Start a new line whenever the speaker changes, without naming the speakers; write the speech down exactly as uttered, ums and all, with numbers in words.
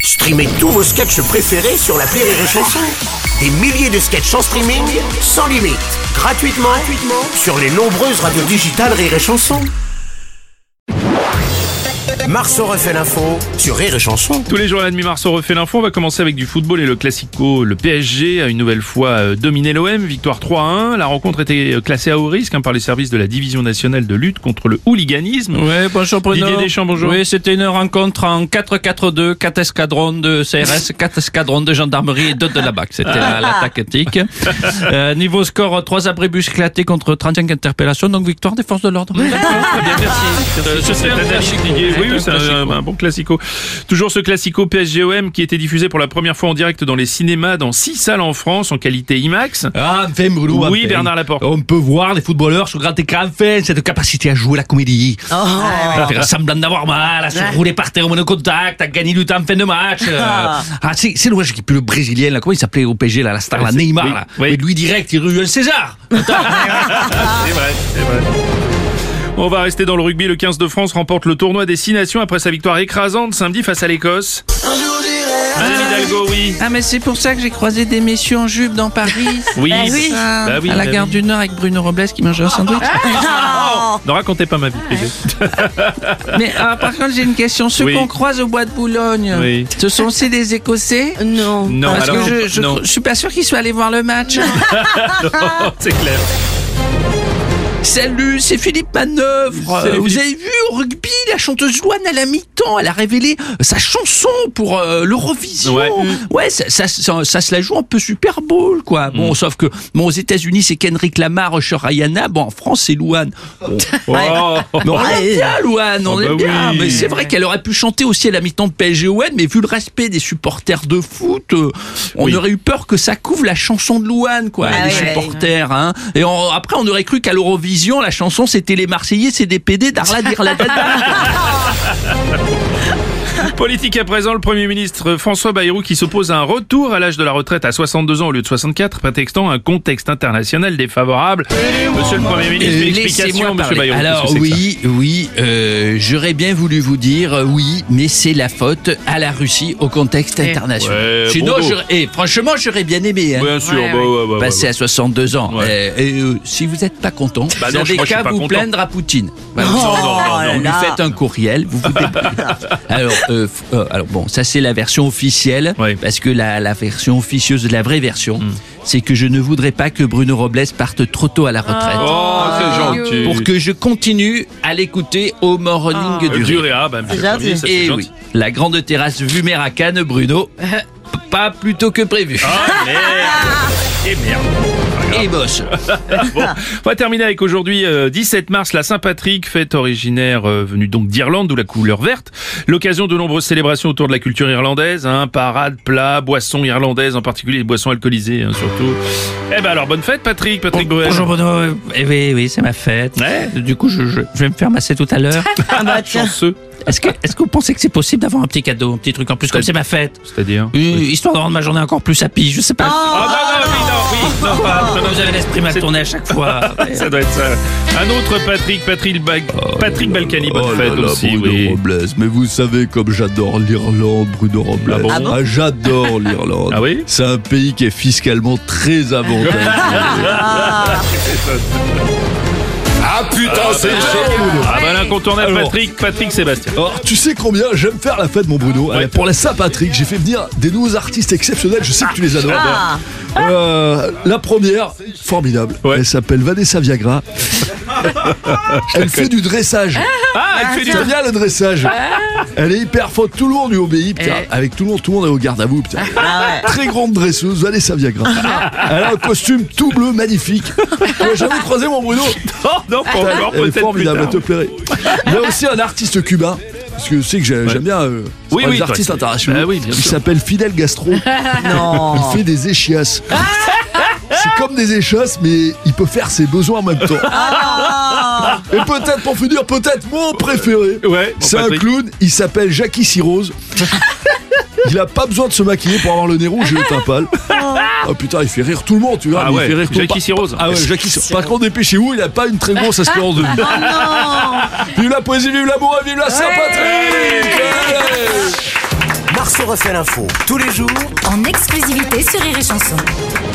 Streamez tous vos sketchs préférés sur l'appli Rire et Chanson. Des milliers de sketchs en streaming, sans limite, gratuitement, gratuitement sur les nombreuses radios digitales Rire et Chanson. Marceau refait l'info sur Rire et Chanson.
Tous les jours à la demi, Marceau refait l'info. On va commencer avec du football et le classico. Le P S G a une nouvelle fois euh, dominé l'O M, victoire trois à un. La rencontre était classée à haut risque hein, par les services de la Division nationale de lutte contre le hooliganisme.
Oui, bonjour Bruno.
Didier Deschamps, bonjour.
Oui, c'était une rencontre en quatre quatre deux, quatre escadrons de C R S, quatre escadrons de gendarmerie et deux de la B A C. C'était la, la tactique. Euh, niveau score, trois abribus éclatés contre trente-cinq interpellations, donc victoire des forces de l'ordre.
D'accord, très bien, merci. C'est cette analyse, Didier. Oui, oui, c'est un, un bon classico. Toujours ce classico P S G O M qui était diffusé pour la première fois en direct dans les cinémas, dans six salles en France, en qualité IMAX.
Ah, enfin, Bruno.
Oui,
enfin,
Bernard Laporte.
On peut voir les footballeurs sur grand écran, enfin, cette capacité à jouer la comédie.
Oh.
À faire semblant d'avoir mal, à se rouler par terre au monocontact, à gagner du temps en fin de match. Ah, c'est, c'est dommage qu'il n'y ait plus le Brésilien, là. Comment il s'appelait au P S G, là, la star,
Ah,
la
c'est-
Neymar,
oui,
là.
oui.
Mais lui, direct, il a eu un César.
C'est vrai, c'est vrai. On va rester dans le rugby. Le quinze de France remporte le tournoi des six nations après sa victoire écrasante samedi face à l'Écosse. Madame Hidalgo, oui.
Ah, mais c'est pour ça que j'ai croisé des messieurs en jupe dans Paris.
Oui,
Bah oui.
Ah,
Bah oui,
à la
bah
gare
oui.
du Nord avec Bruno Robles qui mangeait un sandwich.
Ne racontez pas ma vie privée.
Mais ah, par contre, j'ai une question. Ceux
Oui.
qu'on croise au bois de Boulogne,
Oui.
ce sont aussi des Écossais?
Non.
Non,
Parce
alors,
que je, je,
non.
je suis pas sûr qu'ils soient allés voir le match.
C'est clair.
Salut, c'est Philippe Manœuvre.
Salut,
Euh, Vous
Philippe.
avez vu au rugby, la chanteuse Louane à la mi-temps, elle a révélé euh, sa chanson pour euh, l'Eurovision.
Ouais.
Ouais, ça, ça, ça, ça se la joue un peu Super Bowl, quoi. Bon, sauf que bon, aux États-Unis, c'est Kendrick Lamar, Usher Rihanna. Bon, en France, c'est Louane. Bon.
Oh.
Mais on l'aime bien, Louane, on
Oh,
l'aime
bah
bien.
oui.
Mais c'est vrai qu'elle aurait pu chanter aussi à la mi-temps de P S G O M, mais vu le respect des supporters de foot, euh, on
Oui.
aurait eu peur que ça couvre la chanson de Louane, quoi,
Ah
les
oui, oui,
supporters. Hein. Et on- après, on aurait cru qu'à l'Eurovision, la chanson, c'était les Marseillais, c'est des P D d'Arla d'Irladada.
Politique à présent, le Premier ministre François Bayrou qui s'oppose à un retour à l'âge de la retraite à soixante-deux ans au lieu de soixante-quatre, prétextant un contexte international défavorable. Monsieur le Premier ministre,
Euh,
explication,
laissez-moi
Monsieur
parler.
Bayrou.
Alors
qu'est-ce que c'est que
oui, oui, euh, j'aurais bien voulu vous dire euh, oui, mais c'est la faute à la Russie au contexte international.
Ouais,
Sinon,
bon, bon.
j'aurais- eh, franchement, j'aurais bien aimé. Hein.
ça Bien sûr,
Ouais,
bah,
ouais.
ouais, ouais, ouais,
Passer
ouais.
à soixante-deux ans.
Ouais.
Euh, et, euh, si vous n'êtes pas content,
Bah
vous
non,
n'avez
moi, je suis
qu'à
pas
vous
content.
plaindre à Poutine. Voilà,
Non,
vous,
non, non, non,
vous lui
là.
faites un courriel, vous vous débrouillez. alors, euh, f- euh, alors bon, ça c'est la version officielle,
Ouais.
parce que la, la version officieuse, la vraie version, c'est que je ne voudrais pas que Bruno Robles parte trop tôt à la retraite.
Oh, c'est gentil.
Pour que je continue à l'écouter au morning
Euh,
du
du
rire.
Réa, bah, monsieur
C'est
le Premier
gentil.
ministre, c'est
Et
gentil.
oui, la grande terrasse vue mer à Cannes, Bruno, p- pas plus tôt que prévu.
Ah, merde. Et merde.
Et bosse.
Bon, on va terminer avec aujourd'hui, euh, dix-sept mars, la Saint-Patrick, fête originaire euh, venue donc d'Irlande, d'où la couleur verte. L'occasion de nombreuses célébrations autour de la culture irlandaise, hein, parades, plats, boissons irlandaises, en particulier les boissons alcoolisées, hein, surtout. Eh ben alors, bonne fête, Patrick, Patrick Bruel.
Bonjour Bruno, Eh oui, oui, c'est ma fête.
Ouais.
Du coup, je, je- je vais me faire masser tout à l'heure.
Ah bah tiens.
Chanceux,
Est-ce que, est-ce que vous pensez que c'est possible d'avoir un petit cadeau, un petit truc en plus, comme c'est ma fête?
c'est-à-dire.
Euh, Histoire de rendre ma journée encore plus happy, je sais pas.
Ah non, non, oui, non, oui, non, pas, non, non,
Vous avez l'esprit mal tourné à chaque fois.
ça doit être ça. Un autre Patrick, Patrick, Ba- Patrick Balkany, bonne
Oh là
fête
là,
aussi,
Bruno
oui.
Robles. Mais vous savez comme j'adore l'Irlande, Bruno Robles.
Ah bon
Ah bon
j'adore l'Irlande.
Ah oui
C'est un pays qui est fiscalement très avantageux.
Ah putain, c'est
Ah bah l'incontournable
Alors.
Patrick, Patrick Sébastien.
Alors, tu sais combien j'aime faire la fête, mon Bruno. Allez, pour la Saint-Patrick, j'ai fait venir des nouveaux artistes exceptionnels. Je sais que tu les adores.
Ah.
Euh, la première, formidable.
Ouais.
Elle s'appelle Vanessa Viagra. Elle fait du dressage.
Ah, elle fait du...
C'est bien le dressage. Elle est hyper forte. Tout le monde lui obéit. Putain,
Eh.
avec tout le monde, tout le monde est au garde à vous. Putain.
Ah ouais.
Très grande dresseuse, Vanessa Viagra. Elle a un costume tout bleu magnifique. Tu l'as jamais croisé, mon Bruno?
Oh non, pas encore,
Elle est
peut-être plus
formidable, elle
tard.
te plairait. Il y a aussi un artiste cubain. Parce que je sais que j'ai- j'aime bien euh,
Oui, oui,
les
toi,
artistes
c'est-
internationaux.
Bah oui, bien
Il
sûr.
s'appelle Fidel Gastro.
Non.
Il fait des échiasses. C'est comme des échasses, mais il peut faire ses besoins en même temps. Et peut-être, pour finir, peut-être mon préféré.
Ouais, mon
C'est un
Patrick.
clown, il s'appelle Jackie Cirrose. Il a pas besoin de se maquiller pour avoir le nez rouge et le teint pâle. Oh putain, il fait rire tout le monde, tu vois.
Ah
mais
ouais,
il fait rire tout le
Jackie
monde.
Cirrose.
Ah ouais, Jackie Cirrose. Par contre, dépêchez-vous, il a pas une très grosse espérance de vie.
Oh non.
Vive la poésie, vive l'amour et vive la Saint-Patrick. Allez.
Marceau refait l'info tous les jours
En exclusivité sur Rire et Chanson.